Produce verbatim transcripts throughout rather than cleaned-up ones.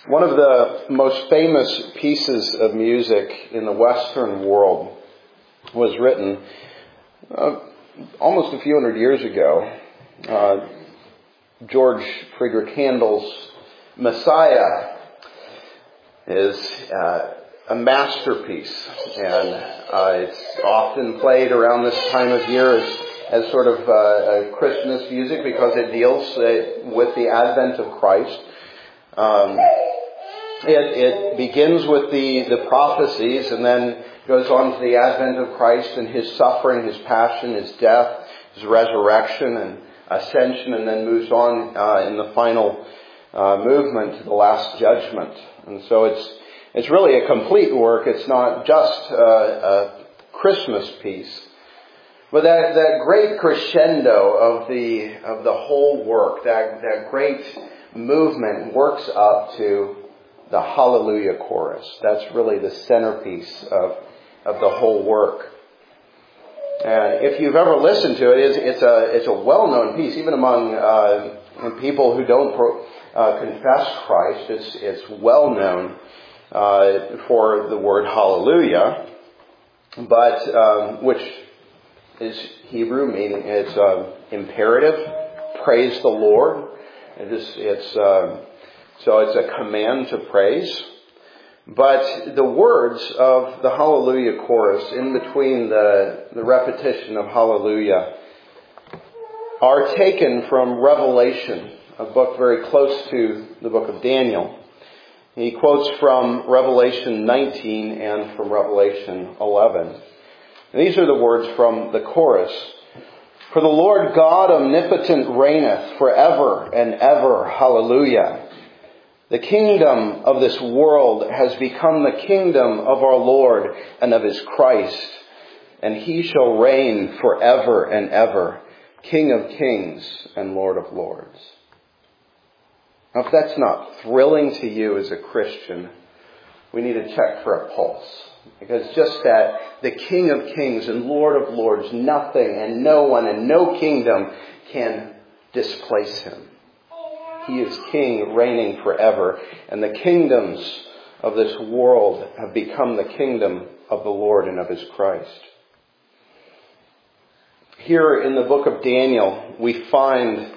One of the most famous pieces of music in the Western world was written uh, almost a few hundred years ago. Uh, George Friedrich Handel's Messiah is uh, a masterpiece, and uh, it's often played around this time of year as, as sort of uh, Christmas music because it deals uh, with the advent of Christ. Um, it, it begins with the, the prophecies and then goes on to the advent of Christ and His suffering, His passion, His death, His resurrection and ascension, and then moves on uh, in the final uh, movement to the Last Judgment. And so it's it's really a complete work. It's not just uh, a Christmas piece, but that, that great crescendo of the of the whole work, that that great movement works up to the Hallelujah chorus. That's really the centerpiece of of the whole work. And if you've ever listened to it, it's, it's a it's a well-known piece, even among uh, people who don't pro, uh, confess Christ. It's it's well known uh, for the word Hallelujah, but um, which is Hebrew, meaning it's uh, imperative. Praise the Lord. It is, it's uh, so it's a command to praise. But the words of the Hallelujah chorus, in between the, the repetition of Hallelujah, are taken from Revelation, a book very close to the book of Daniel. He quotes from Revelation nineteen and from Revelation eleven. And these are the words from the chorus. For the Lord God omnipotent reigneth forever and ever. Hallelujah. The kingdom of this world has become the kingdom of our Lord and of His Christ, and He shall reign forever and ever, King of kings and Lord of lords. Now, if that's not thrilling to you as a Christian, we need to check for a pulse. Because just that, the King of kings and Lord of lords, nothing and no one and no kingdom can displace Him. He is King, reigning forever. And the kingdoms of this world have become the kingdom of the Lord and of His Christ. Here in the book of Daniel, we find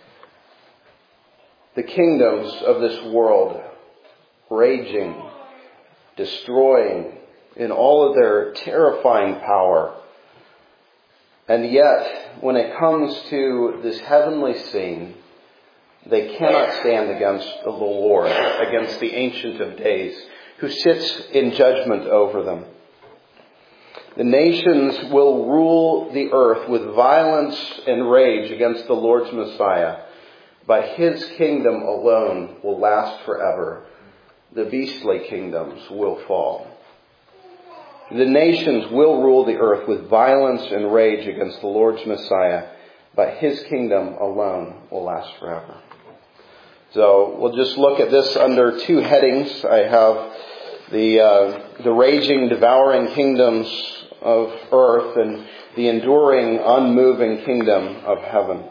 the kingdoms of this world raging, destroying in all of their terrifying power. And yet, when it comes to this heavenly scene, they cannot stand against the Lord, against the Ancient of Days, who sits in judgment over them. The nations will rule the earth with violence and rage against the Lord's Messiah, but His kingdom alone will last forever. The beastly kingdoms will fall. The nations will rule the earth with violence and rage against the Lord's Messiah, but His kingdom alone will last forever. So we'll just look at this under two headings. I have the uh, the raging, devouring kingdoms of earth and the enduring, unmoving kingdom of heaven.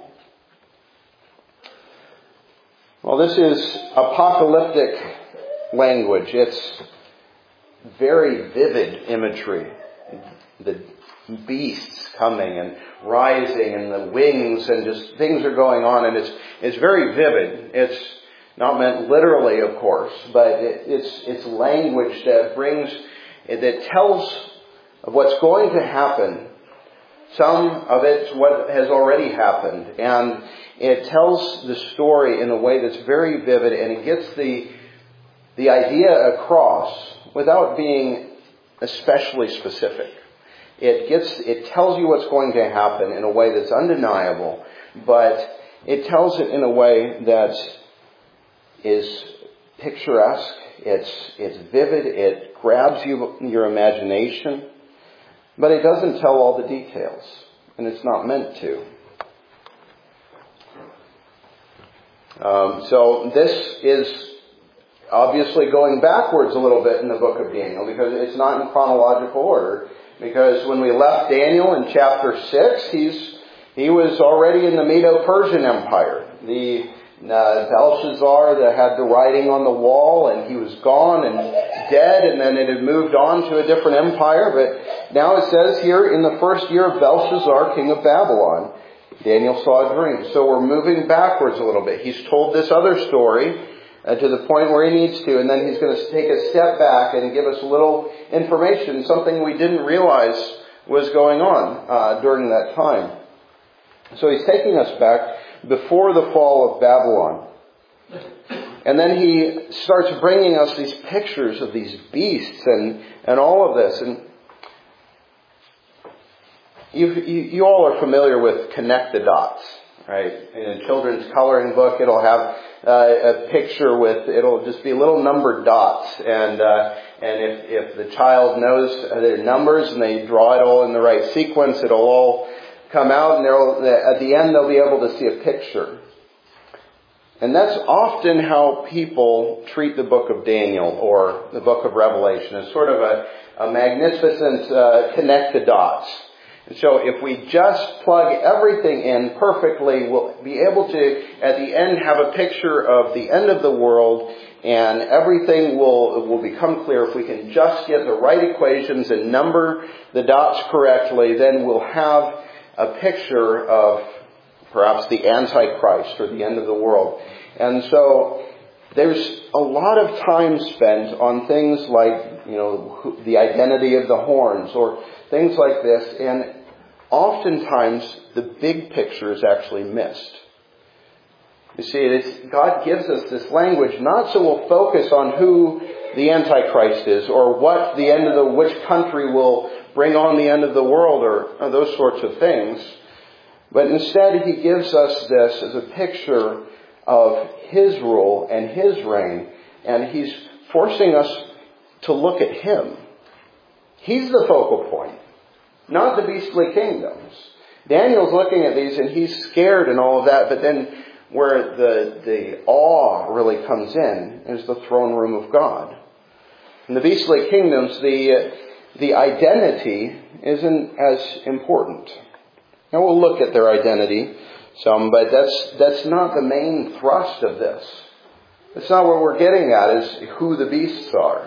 Well, this is apocalyptic language. It's very vivid imagery. The beasts coming and rising and the wings and just things are going on, and it's it's very vivid. It's not meant literally, of course, but it, it's it's language that brings that tells of what's going to happen. Some of it's what has already happened, and it tells the story in a way that's very vivid, and it gets the the idea across without being especially specific. It gets, it tells you what's going to happen in a way that's undeniable, but it tells it in a way that is picturesque. It's, it's vivid. It grabs you, your imagination, but it doesn't tell all the details, and it's not meant to. Um, so this is obviously going backwards a little bit in the book of Daniel because it's not in chronological order. Because when we left Daniel in chapter six, he's he was already in the Medo-Persian Empire. The Uh, Belshazzar that had the writing on the wall, and he was gone and dead, and then it had moved on to a different empire. But now it says here, in the first year of Belshazzar, king of Babylon, Daniel saw a dream. So we're moving backwards a little bit. He's told this other story uh, to the point where he needs to, and then he's going to take a step back and give us a little information, something we didn't realize was going on uh, during that time. So he's taking us back before the fall of Babylon. And then he starts bringing us these pictures of these beasts and, and all of this. And you, you, you all are familiar with Connect the Dots, right? In a children's coloring book, it'll have uh, a picture with, it'll just be little numbered dots. And uh, and if, if the child knows their numbers and they draw it all in the right sequence, it'll all come out, and at the end they'll be able to see a picture. And that's often how people treat the book of Daniel or the book of Revelation, as sort of a, a magnificent uh, connect the dots. And so if we just plug everything in perfectly, we'll be able to, at the end, have a picture of the end of the world, and everything will, will become clear. If we can just get the right equations and number the dots correctly, then we'll have a picture of perhaps the Antichrist or the end of the world. And so there's a lot of time spent on things like, you know, the identity of the horns or things like this. And oftentimes the big picture is actually missed. You see, it's, God gives us this language not so we'll focus on who the Antichrist is or what the end of the, which country will bring on the end of the world or, or those sorts of things. But instead he gives us this as a picture of his rule and his reign. And he's forcing us to look at him. He's the focal point, not the beastly kingdoms. Daniel's looking at these and he's scared and all of that. But then where the, the awe really comes in is the throne room of God. In the beastly kingdoms, the the identity isn't as important. Now we'll look at their identity some, but that's that's not the main thrust of this. That's not what we're getting at, is who the beasts are.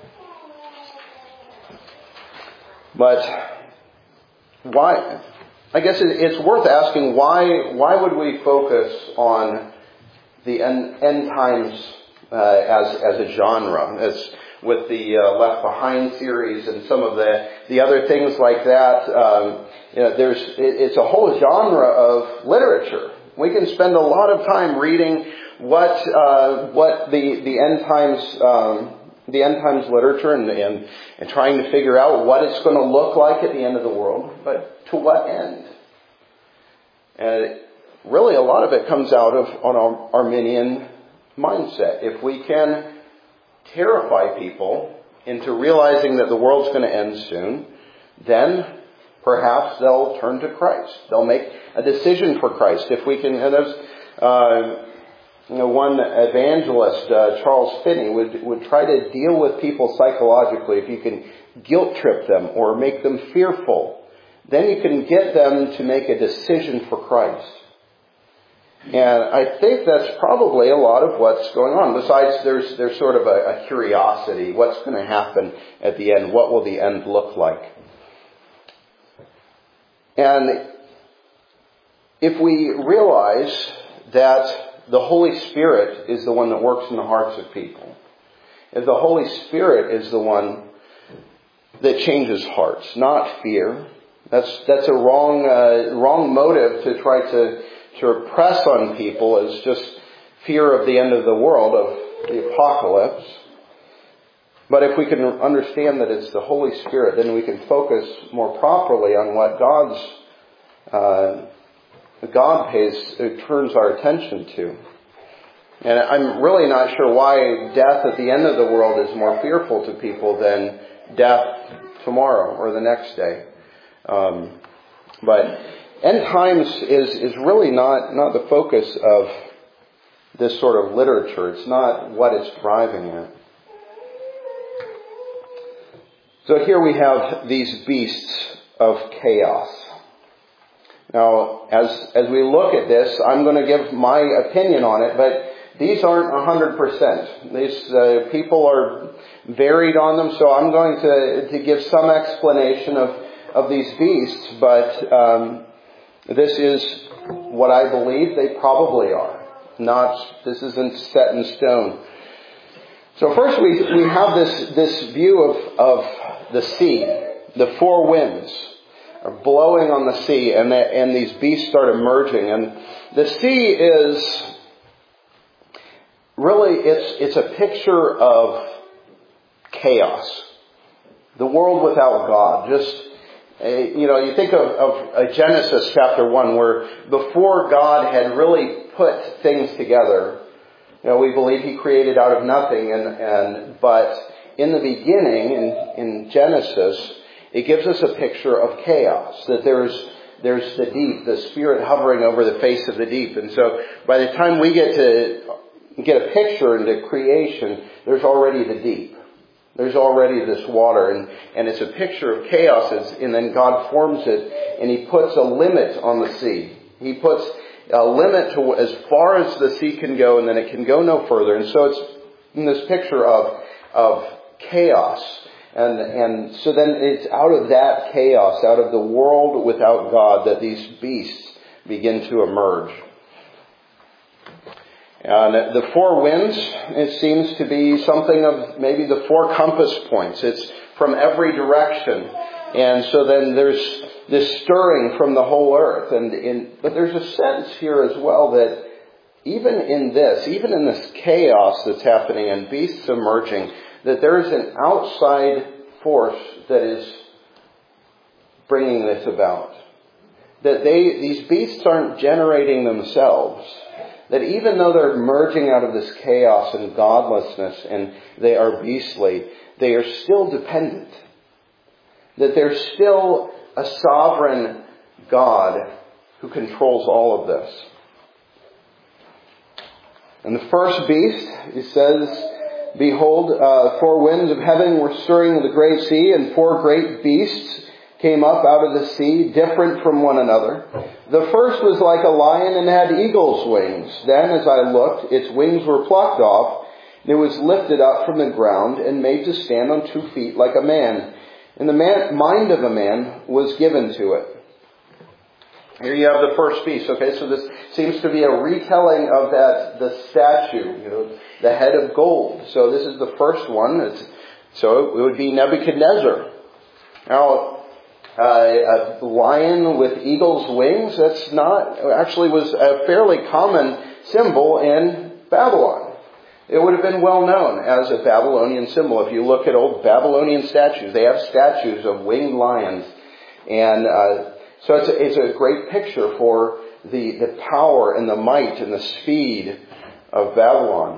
But why? I guess it's worth asking why. Why would we focus on the end, end times uh, as as a genre? As with the uh, Left Behind series and some of the, the other things like that. Um, you know, there's it, it's a whole genre of literature. We can spend a lot of time reading what uh, what the the end times um, the end times literature and, and and trying to figure out what it's going to look like at the end of the world. But to what end? And it, really, a lot of it comes out of an Arminian mindset. If we can terrify people into realizing that the world's going to end soon, then perhaps they'll turn to Christ. They'll make a decision for Christ. If we can, and there's uh, you know, one evangelist, uh, Charles Finney, would would try to deal with people psychologically. If you can guilt trip them or make them fearful, then you can get them to make a decision for Christ. And I think that's probably a lot of what's going on. Besides, there's there's sort of a, a curiosity. What's going to happen at the end? What will the end look like? And if we realize that the Holy Spirit is the one that works in the hearts of people, if the Holy Spirit is the one that changes hearts, not fear, that's that's a wrong uh, wrong motive to try to to press on people as just fear of the end of the world, of the apocalypse. But if we can understand that it's the Holy Spirit, then we can focus more properly on what God's uh, God pays, uh, turns our attention to. And I'm really not sure why death at the end of the world is more fearful to people than death tomorrow or the next day. Um, but end times is, is really not, not the focus of this sort of literature. It's not what it's driving at. So here we have these beasts of chaos. Now, as as we look at this, I'm going to give my opinion on it, but these aren't one hundred percent. These uh, people are varied on them, so I'm going to, to give some explanation of, of these beasts, but um, this is what I believe they probably are. Not, this isn't set in stone. So first we, we have this, this view of, of the sea. The four winds are blowing on the sea, and, the, and these beasts start emerging. And the sea is really, it's, it's a picture of chaos. The world without God. Just, uh, you know, you think of, of uh, Genesis chapter one, where before God had really put things together, you know, we believe He created out of nothing, and, and but in the beginning, in, in Genesis, it gives us a picture of chaos, that there's there's the deep, the Spirit hovering over the face of the deep. And so by the time we get to get a picture into creation, there's already the deep. There's already this water, and, and it's a picture of chaos, and then God forms it, and He puts a limit on the sea. He puts a limit to as far as the sea can go, and then it can go no further. And so it's in this picture of of chaos. And and so then it's out of that chaos, out of the world without God, that these beasts begin to emerge. And the four winds, it seems to be something of maybe the four compass points. It's from every direction. And so then there's this stirring from the whole earth. And in, but there's a sense here as well that even in this, even in this chaos that's happening and beasts emerging, that there's an outside force that is bringing this about. That they, these beasts aren't generating themselves. That even though they're emerging out of this chaos and godlessness and they are beastly, they are still dependent. That there's still a sovereign God who controls all of this. And the first beast, it says, Behold, uh, four winds of heaven were stirring the great sea, and four great beasts came up out of the sea, different from one another. The first was like a lion and had eagle's wings. Then, as I looked, its wings were plucked off, and it was lifted up from the ground and made to stand on two feet like a man. And the man, mind of a man was given to it. Here you have the first beast. Okay, so this seems to be a retelling of that, the statue, you know, the head of gold. So this is the first one. It's, so it would be Nebuchadnezzar. Now, uh, a lion with eagle's wings, that's not, actually was a fairly common symbol in Babylon. It would have been well known as a Babylonian symbol. If you look at old Babylonian statues, they have statues of winged lions. And uh, so it's a, it's a great picture for the, the power and the might and the speed of Babylon.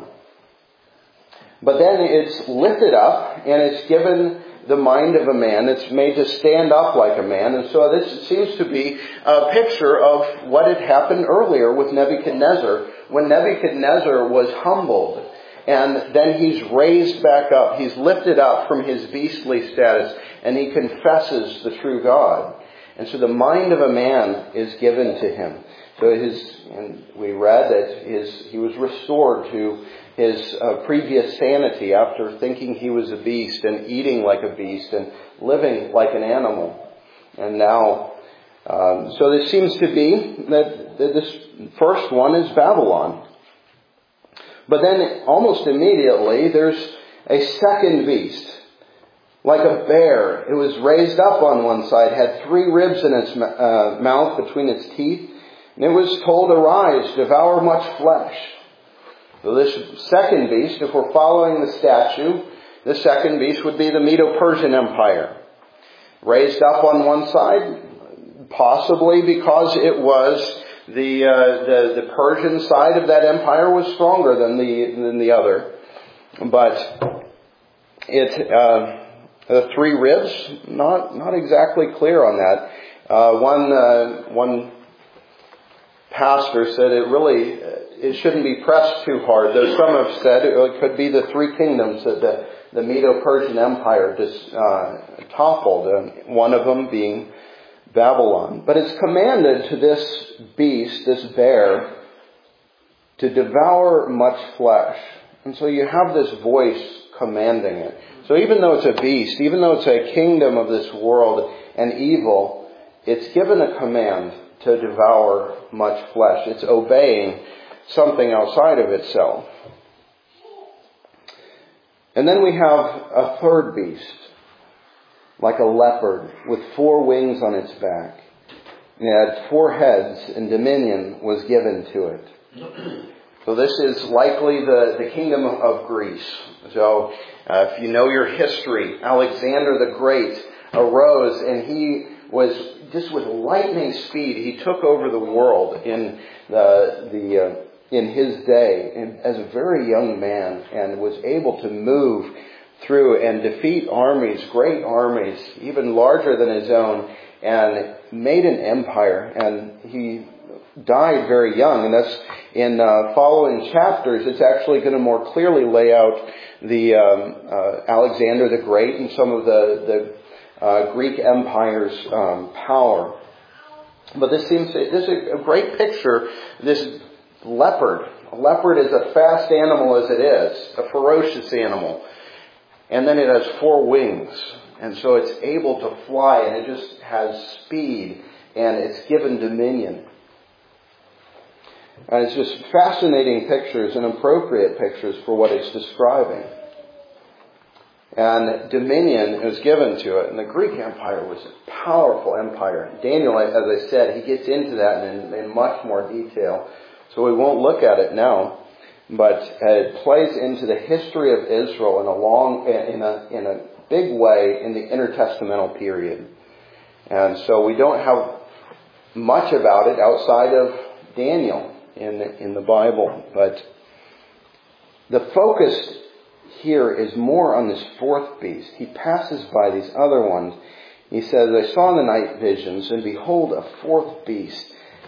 But then it's lifted up and it's given the mind of a man. It's made to stand up like a man. And so this seems to be a picture of what had happened earlier with Nebuchadnezzar, when Nebuchadnezzar was humbled. And then he's raised back up. He's lifted up from his beastly status. And he confesses the true God. And so the mind of a man is given to him. So his, and we read that his, he was restored to his uh, previous sanity after thinking he was a beast and eating like a beast and living like an animal. And now, um, so this seems to be that, that this first one is Babylon. But then almost immediately there's a second beast. Like a bear, it was raised up on one side, had three ribs in its uh, mouth between its teeth, and it was told, "Arise, devour much flesh." So this second beast, if we're following the statue, the second beast would be the Medo-Persian Empire. Raised up on one side, possibly because it was the, uh, the, the Persian side of that empire was stronger than the, than the other. But it, uh, The three ribs, not not exactly clear on that. Uh, one uh, one pastor said it really it shouldn't be pressed too hard. Though some have said it could be the three kingdoms that the the Medo-Persian Empire just uh, toppled. Uh, one of them being Babylon. But it's commanded to this beast, this bear, to devour much flesh. And so you have this voice commanding it. So even though it's a beast, even though it's a kingdom of this world and evil, it's given a command to devour much flesh. It's obeying something outside of itself. And then we have a third beast, like a leopard, with four wings on its back. It had four heads, and dominion was given to it. So this is likely the, the kingdom of Greece. So uh, if you know your history, Alexander the Great arose, and he was just with lightning speed. He took over the world in the the uh, in his day as a very young man, and was able to move through and defeat armies, great armies, even larger than his own, and made an empire. And he died very young, and that's in uh, following chapters. It's actually going to more clearly lay out the um, uh, Alexander the Great and some of the the uh, Greek Empire's um, power. But this seems to, this is a great picture. This leopard, a leopard is a fast animal as it is, a ferocious animal, and then it has four wings, and so it's able to fly, and it just has speed, and it's given dominion. And it's just fascinating pictures and appropriate pictures for what it's describing. And dominion is given to it. And the Greek Empire was a powerful empire. Daniel, as I said, he gets into that in, in much more detail. So we won't look at it now. But it plays into the history of Israel in a long, in a, in a big way in the intertestamental period. And so we don't have much about it outside of Daniel in the, in the Bible. But the focus here is more on this fourth beast. He passes by these other ones. He says, I saw in the night visions, and behold, a fourth beast,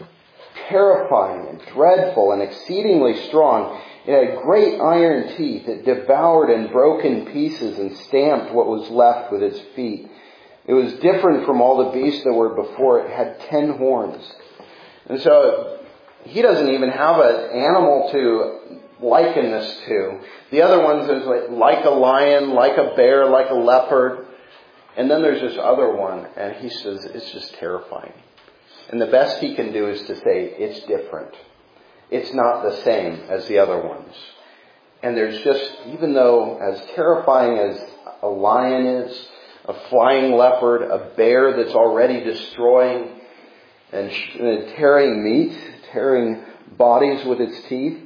terrifying and dreadful and exceedingly strong. It had great iron teeth. It devoured and broke in pieces and stamped what was left with its feet. It was different from all the beasts that were before. It had ten horns. And so he doesn't even have an animal to liken this to. The other ones is like, like a lion, like a bear, like a leopard. And then there's this other one, and he says it's just terrifying. And the best he can do is to say it's different. It's not the same as the other ones. And there's just, even though as terrifying as a lion is, a flying leopard, a bear that's already destroying and tearing meat, tearing bodies with its teeth,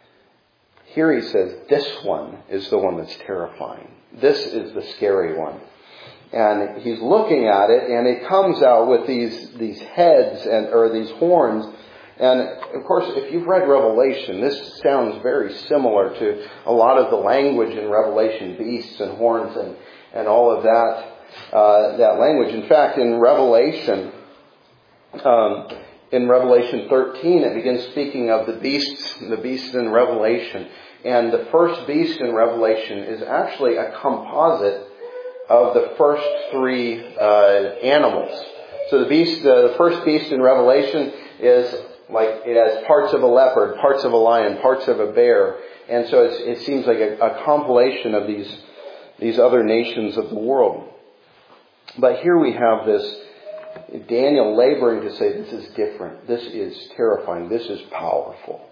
here he says this one is the one that's terrifying. This is the scary one. And he's looking at it, and it comes out with these these heads and or these horns. And of course, if you've read Revelation, this sounds very similar to a lot of the language in Revelation, beasts and horns and, and all of that uh, that language. In fact, in Revelation, um, in Revelation thirteen, it begins speaking of the beasts, the beasts in Revelation. And the first beast in Revelation is actually a composite of the first three uh, animals. So the beast, uh, the first beast in Revelation is like, it has parts of a leopard, parts of a lion, parts of a bear. And so it's, it seems like a, a compilation of these, these other nations of the world. But here we have this Daniel laboring to say this is different. This is terrifying. This is powerful.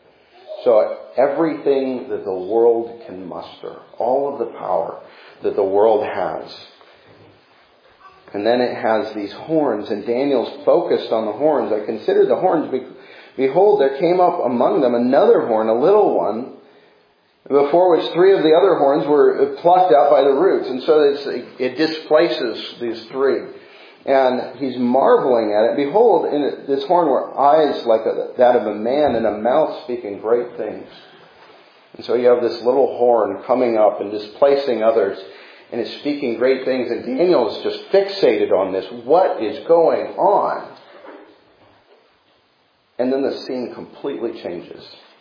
So everything that the world can muster, all of the power that the world has. And then it has these horns, and Daniel's focused on the horns. I considered the horns. Behold, there came up among them another horn, a little one, before which three of the other horns were plucked out by the roots. And so it's, it displaces these three. And he's marveling at it. Behold, in this horn were eyes like a, that of a man, and a mouth speaking great things. And so you have this little horn coming up and displacing others, and is speaking great things. And Daniel is just fixated on this. What is going on? And then the scene completely changes.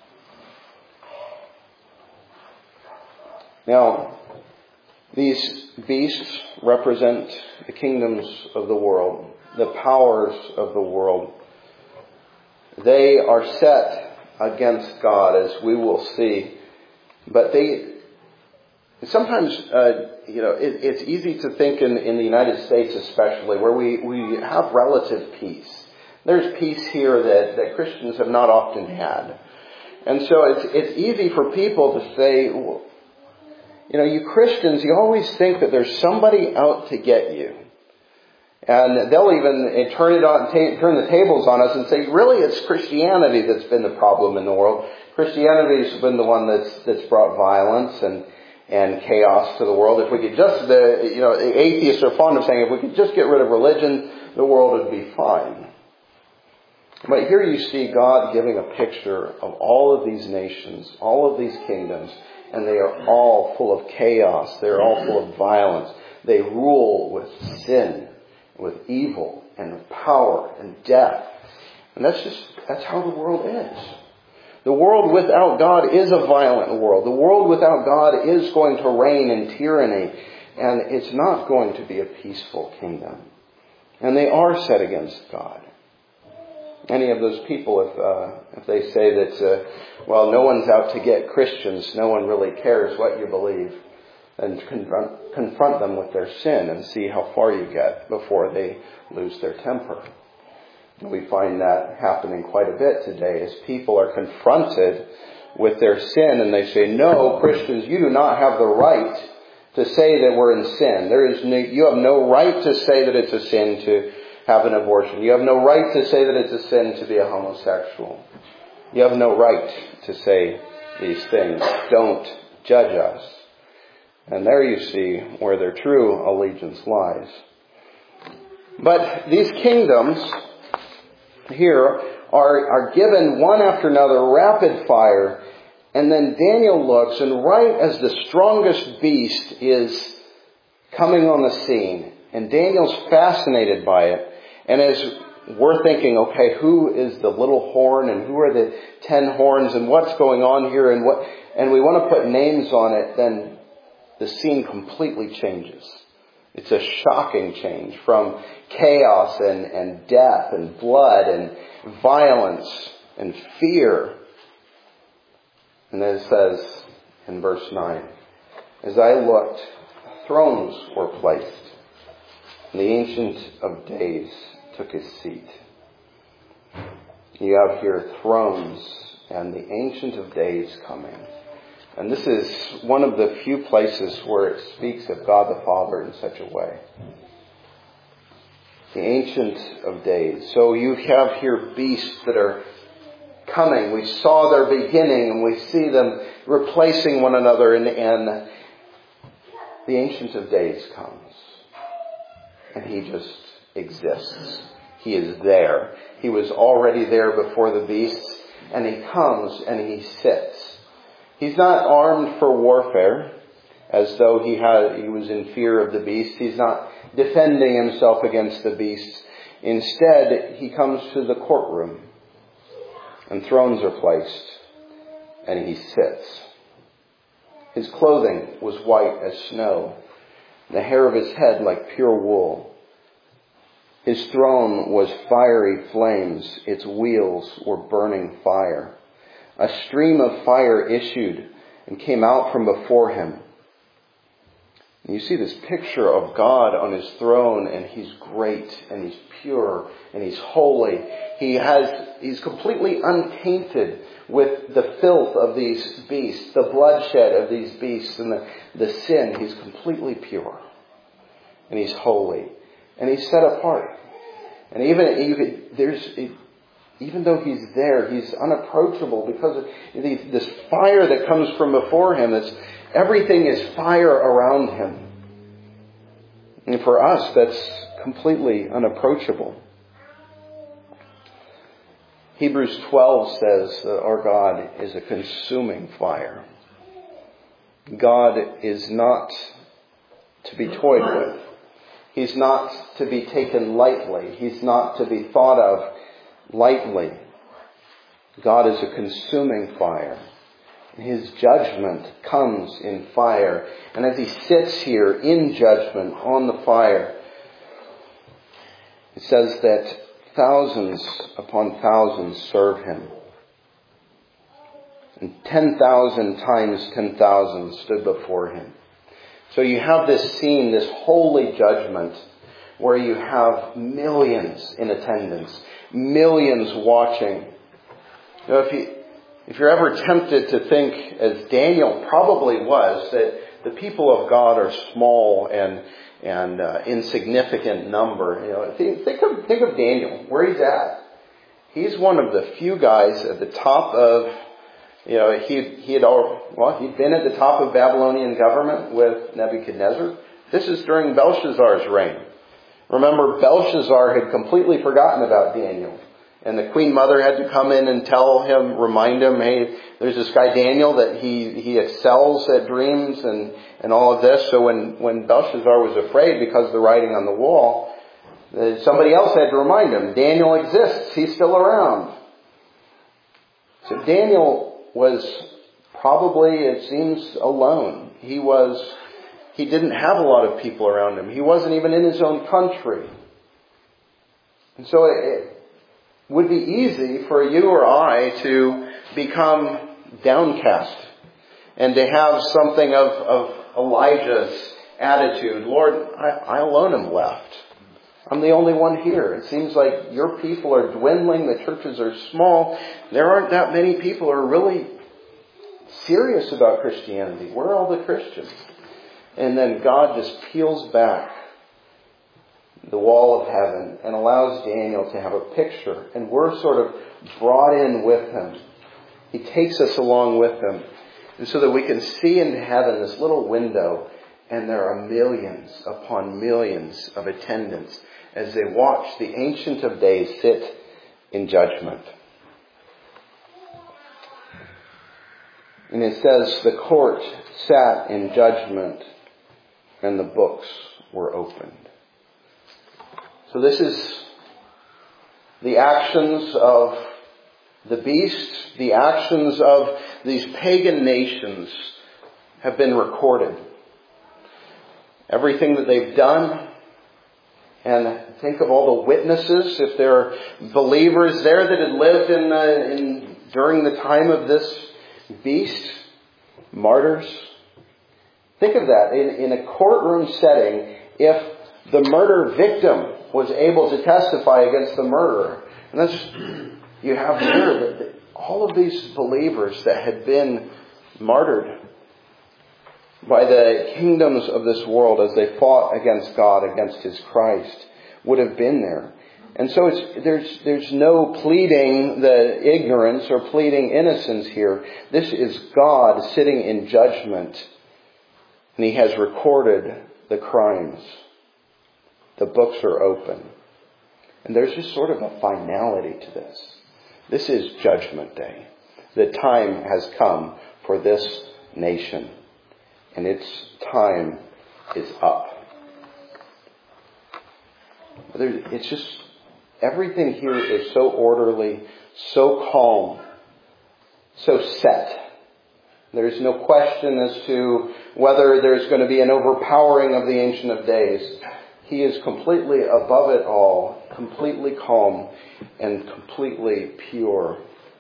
Now, these beasts represent the kingdoms of the world. the powers of the world. They are set against God, as we will see. But they, sometimes, uh, you know, it, it's easy to think in, in the United States especially, where we, we have relative peace. There's peace here that, that Christians have not often had. And so it's, it's easy for people to say, well, you know, you Christians, you always think that there's somebody out to get you. And they'll even turn it on, t- turn the tables on us and say, really, it's Christianity that's been the problem in the world. Christianity has been the one that's that's brought violence and and chaos to the world. If we could just, the you know, the atheists are fond of saying, if we could just get rid of religion, the world would be fine. But here you see God giving a picture of all of these nations, all of these kingdoms, and they are all full of chaos. They're all full of violence. They rule with sin, with evil, and with power and death. And that's just, that's how the world is. The world without God is a violent world. The world without God is going to reign in tyranny, and it's not going to be a peaceful kingdom. And they are set against God. Any of those people, if uh, if they say that, uh, well, no one's out to get Christians, no one really cares what you believe, and confront, confront them with their sin and see how far you get before they lose their temper. We find that happening quite a bit today as people are confronted with their sin and they say, no, Christians, you do not have the right to say that we're in sin. There is no, you have no right to say that it's a sin to have an abortion. You have no right to say that it's a sin to be a homosexual. You have no right to say these things. Don't judge us. And there you see where their true allegiance lies. But these kingdoms here are, are given one after another, rapid fire. And then Daniel looks, and right as the strongest beast is coming on the scene, and Daniel's fascinated by it, and as we're thinking, okay, who is the little horn, and who are the ten horns, and what's going on here, and what, and we want to put names on it, then the scene completely changes. It's a shocking change from chaos and, and death and blood and violence and fear. And then it says in verse nine, as I looked, thrones were placed, and the Ancient of Days took his seat. You have here thrones and the Ancient of Days coming. And this is one of the few places where it speaks of God the Father in such a way. The Ancient of Days. So you have here beasts that are coming. We saw their beginning and we see them replacing one another, and, and the Ancient of Days comes. And he just exists. He is there. He was already there before the beasts, and he comes and he sits. He's not armed for warfare, as though he had he was in fear of the beasts. He's not defending himself against the beasts. Instead, he comes to the courtroom, and thrones are placed, and he sits. His clothing was white as snow, the hair of his head like pure wool. His throne was fiery flames, its wheels were burning fire. A stream of fire issued and came out from before him. And you see this picture of God on his throne, and he's great, and he's pure, and he's holy. He has, he's completely untainted with the filth of these beasts, the bloodshed of these beasts, and the, the sin. He's completely pure. And he's holy. And he's set apart. And even, even there's, even though he's there, he's unapproachable because of this fire that comes from before him. It's, everything is fire around him. And for us, that's completely unapproachable. Hebrews twelve says that our God is a consuming fire. God is not to be toyed with. He's not to be taken lightly. He's not to be thought of lightly. God is a consuming fire. His judgment comes in fire. And as he sits here in judgment on the fire, It says that thousands upon thousands serve him. And ten thousand times ten thousand stood before him. So you have this scene, this holy judgment, where you have millions in attendance, millions watching. You know, if you, if you're ever tempted to think, as Daniel probably was, that the people of God are small and and uh, insignificant number, you know, think, think of think of Daniel, where he's at. He's one of the few guys at the top of, you know, he he had all, well, he'd been at the top of Babylonian government with Nebuchadnezzar. This is during Belshazzar's reign. Remember, Belshazzar had completely forgotten about Daniel. And the Queen Mother had to come in and tell him, remind him, hey, there's this guy Daniel that he, he excels at dreams and, and all of this. So when, when Belshazzar was afraid because of the writing on the wall, somebody else had to remind him, Daniel exists, he's still around. So Daniel was probably, it seems, alone. He was, he didn't have a lot of people around him. He wasn't even in his own country. And so it, would be easy for you or I to become downcast and to have something of, of Elijah's attitude. Lord, I, I alone am left. I'm the only one here. It seems like your people are dwindling. The churches are small. There aren't that many people who are really serious about Christianity. Where are all the Christians? And then God just peels back the wall of heaven and allows Daniel to have a picture. And we're sort of brought in with him. He takes us along with him. And so that we can see into heaven this little window, and there are millions upon millions of attendants as they watch the Ancient of Days sit in judgment. And it says, the court sat in judgment and the books were opened. So this is the actions of the beast, the actions of these pagan nations have been recorded. Everything that they've done, and think of all the witnesses, if there are believers there that had lived in, uh, in during the time of this beast, martyrs. Think of that in, in a courtroom setting, if the murder victim was able to testify against the murderer. And that's, you have here that all of these believers that had been martyred by the kingdoms of this world as they fought against God, against His Christ, would have been there. And so it's, there's, there's no pleading the ignorance or pleading innocence here. This is God sitting in judgment, and He has recorded the crimes. The books are open. And there's just sort of a finality to this. This is Judgment Day. The time has come for this nation. And its time is up. It's just, everything here is so orderly, so calm, so set. There's no question as to whether there's going to be an overpowering of the Ancient of Days. He is completely above it all, completely calm, and completely pure.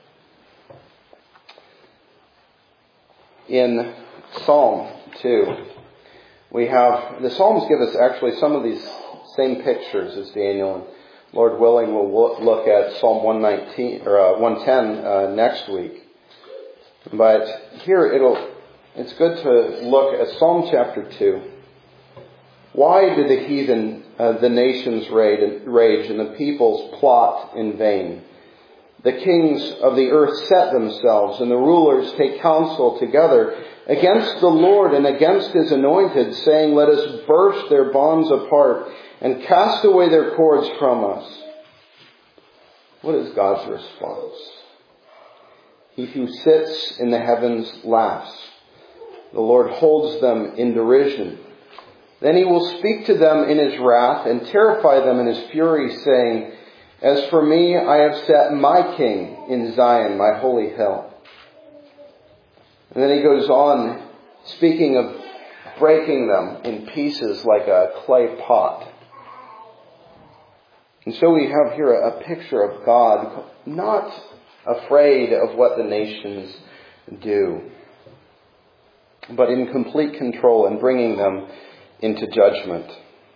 In Psalm two, we have, the Psalms give us actually some of these same pictures as Daniel. And Lord willing, we'll look at Psalm one nineteen or uh, one ten uh, next week. But here it'll, it's good to look at Psalm chapter two. Why do the heathen, uh, the nations rage and the peoples plot in vain? The kings of the earth set themselves, and the rulers take counsel together against the Lord and against His anointed, saying, let us burst their bonds apart and cast away their cords from us. What is God's response? He who sits in the heavens laughs. The Lord holds them in derision. Then He will speak to them in His wrath and terrify them in His fury, saying, as for me, I have set my king in Zion, my holy hill. And then He goes on, speaking of breaking them in pieces like a clay pot. And so we have here a picture of God not afraid of what the nations do, but in complete control and bringing them into judgment.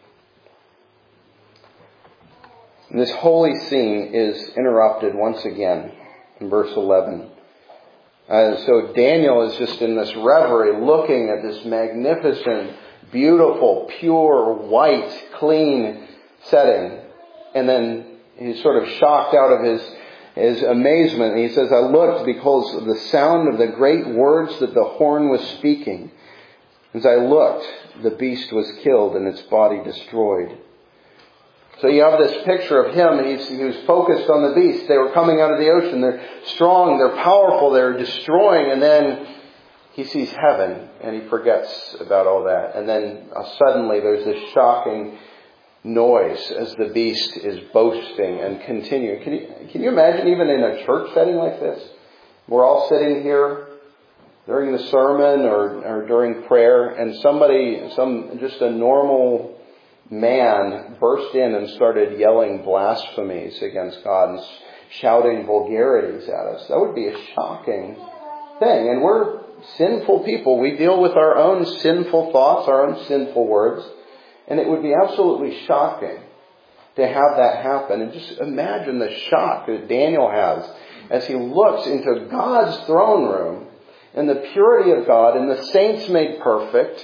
And this holy scene is interrupted once again in verse eleven. Uh, so Daniel is just in this reverie looking at this magnificent, beautiful, pure, white, clean setting. And then he's sort of shocked out of his, his amazement. And he says, I looked because of the sound of the great words that the horn was speaking. As I looked, the beast was killed and its body destroyed. So you have this picture of him, and he's, he was focused on the beast. They were coming out of the ocean. They're strong, they're powerful, they're destroying. And then he sees heaven, and he forgets about all that. And then uh, suddenly there's this shocking noise as the beast is boasting and continuing. Can you, can you imagine even in a church setting like this? We're all sitting here during the sermon or, or during prayer, and somebody, some just a normal man burst in and started yelling blasphemies against God and shouting vulgarities at us. That would be a shocking thing. And we're sinful people. We deal with our own sinful thoughts, our own sinful words. And it would be absolutely shocking to have that happen. And just imagine the shock that Daniel has as he looks into God's throne room and the purity of God and the saints made perfect.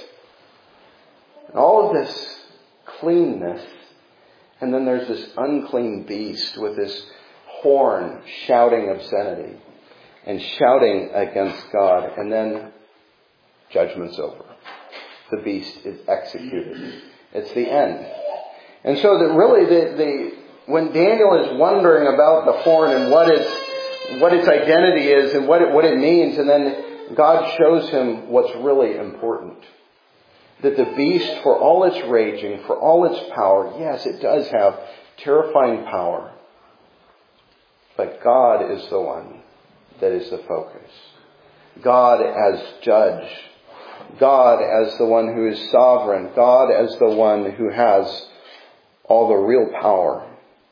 And all of this cleanness. And then there's this unclean beast with this horn shouting obscenity and shouting against God. And then judgment's over. The beast is executed. It's the end. And so that really the, the when Daniel is wondering about the horn and what its what its identity is and what it, what it means, and then God shows him what's really important. That the beast, for all its raging, for all its power, yes, it does have terrifying power. But God is the one that is the focus. God as judge. God as the one who is sovereign. God as the one who has all the real power.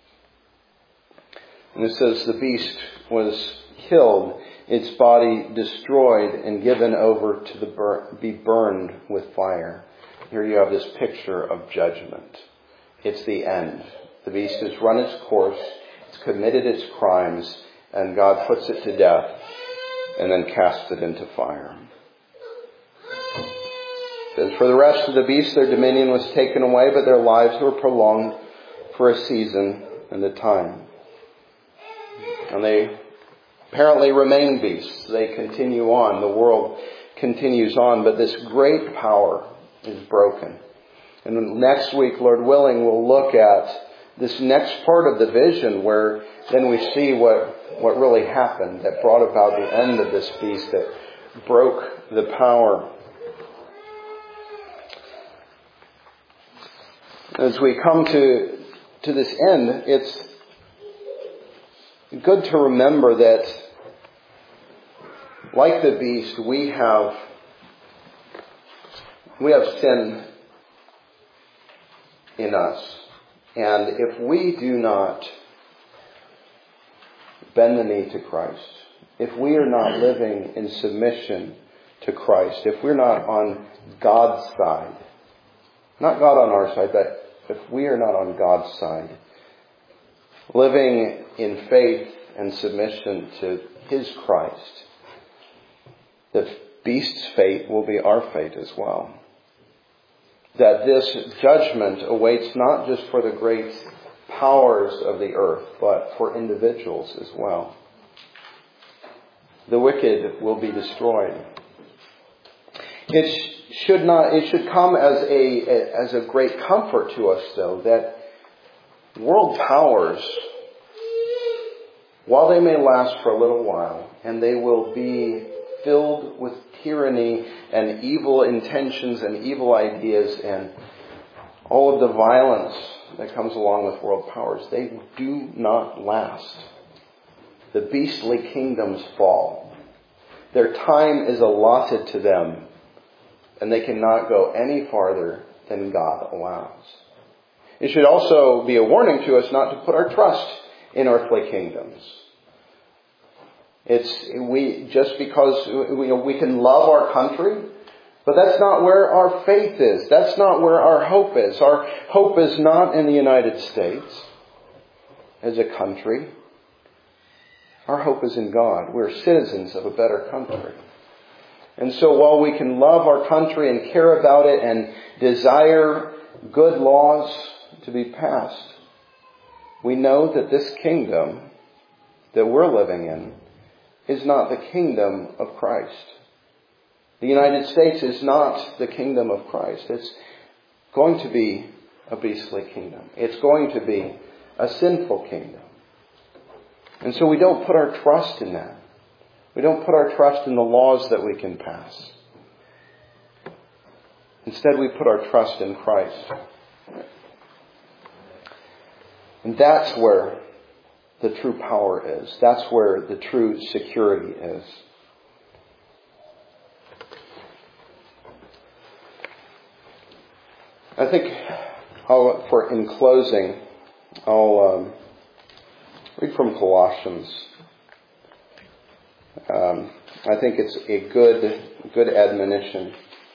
And it says the beast was killed, its body destroyed and given over to the bur- be burned with fire. Here you have this picture of judgment. It's the end. The beast has run its course, it's committed its crimes, and God puts it to death and then casts it into fire. As for the rest of the beasts, their dominion was taken away, but their lives were prolonged for a season and a time. And they apparently remain beasts. They continue on. The world continues on, but this great power is broken. And next week, Lord willing, we'll look at this next part of the vision where then we see what, what really happened that brought about the end of this beast that broke the power. As we come to, to this end, it's good to remember that, like the beast, we have we have sin in us. And if we do not bend the knee to Christ, if we are not living in submission to Christ, if we're not on God's side, not God on our side, but if we are not on God's side, living in faith and submission to His Christ, the beast's fate will be our fate as well. That this judgment awaits not just for the great powers of the earth, but for individuals as well. The wicked will be destroyed. It should not, it should come as a, as a great comfort to us, though, that world powers, while they may last for a little while, and they will be filled with tyranny and evil intentions and evil ideas and all of the violence that comes along with world powers, they do not last. The beastly kingdoms fall. Their time is allotted to them, and they cannot go any farther than God allows. It should also be a warning to us not to put our trust in earthly kingdoms. It's we just because we, we can love our country, but that's not where our faith is. That's not where our hope is. Our hope is not in the United States as a country. Our hope is in God. We're citizens of a better country. And so while we can love our country and care about it and desire good laws to be passed, we know that this kingdom that we're living in is not the kingdom of Christ. The United States is not the kingdom of Christ. It's going to be a beastly kingdom. It's going to be a sinful kingdom. And so we don't put our trust in that. We don't put our trust in the laws that we can pass. Instead, we put our trust in Christ. And that's where the true power is. That's where the true security is. I think, I'll, for in closing, I'll um, read from Colossians. Um, I think it's a good, good admonition.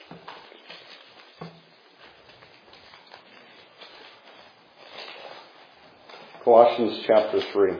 Colossians chapter three.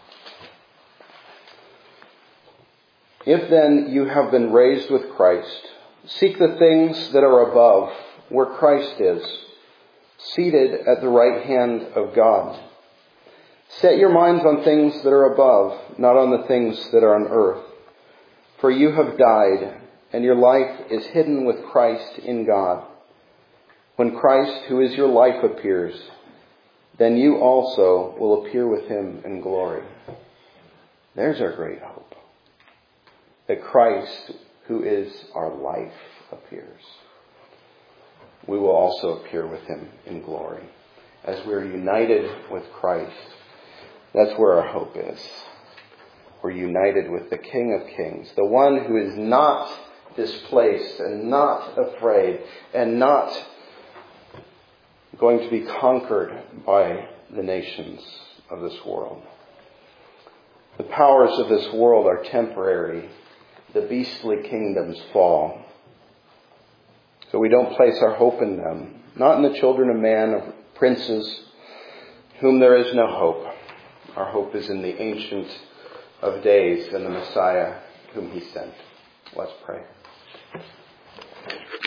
If then you have been raised with Christ, seek the things that are above, where Christ is, seated at the right hand of God. Set your minds on things that are above, not on the things that are on earth. For you have died, and your life is hidden with Christ in God. When Christ, who is your life, appears, then you also will appear with him in glory. There's our great hope. That Christ, who is our life, appears. We will also appear with him in glory. As we're united with Christ, that's where our hope is. We're united with the King of Kings, the one who is not displaced and not afraid and not going to be conquered by the nations of this world. The powers of this world are temporary. The beastly kingdoms fall. So we don't place our hope in them, not in the children of man, of princes, whom there is no hope. Our hope is in the Ancient of Days and the Messiah whom he sent. Let's pray.